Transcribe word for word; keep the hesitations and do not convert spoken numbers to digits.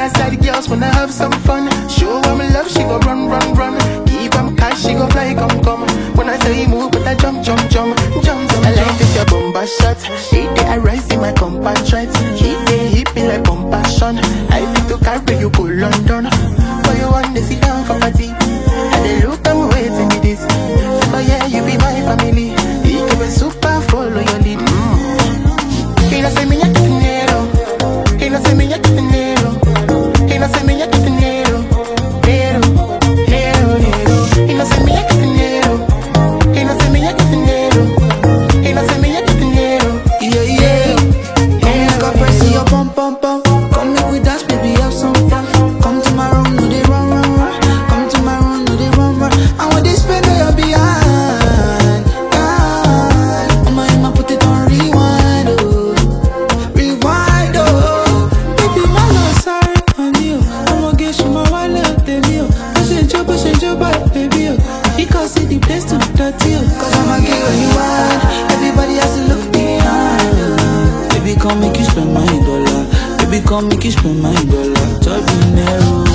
my side girls wanna have some fun. Show them love, she go run, run, run. Give them cash, she go fly, come, come. When I say move, but I jump, jump, jump, jump, jump. I like this your bomba shot. Hey, day I rise in my compatriot. Hey, day hit me like compassion. I feel to carry you go London. But you want to sit down for party. And they look, I'm waiting for this. So yeah, you be my family. You can be super, follow your lead. Mm. Hey, now say me, I get dinero. Hey, now say me, I get dinero. Hey, now say me, I get dinero. Dinero, dinero, dinero. Hey, now say me, I get dinero. Hey, now say me, I get dinero. Hey, now say me, I get dinero. Yeah, yeah. Come make a press your pum pum pum. Come make we dance, baby, have some fun. Come to my room, no they run, run, run. Come to my room, no they run, run. I want this spend on your behind. God, I'ma I'ma put it on rewind, oh, rewind, oh. Baby, my love, sorry, honey, oh. I'ma get you my wallet, baby, oh. Push it, jump, push it, jump, baby, oh. If you can't see the place to dirty, oh. Cause I'ma get what you want. Everybody has to look behind, oh. Baby, come make you spend my dollar. Baby, come make you spend my dollar. Talk me narrow.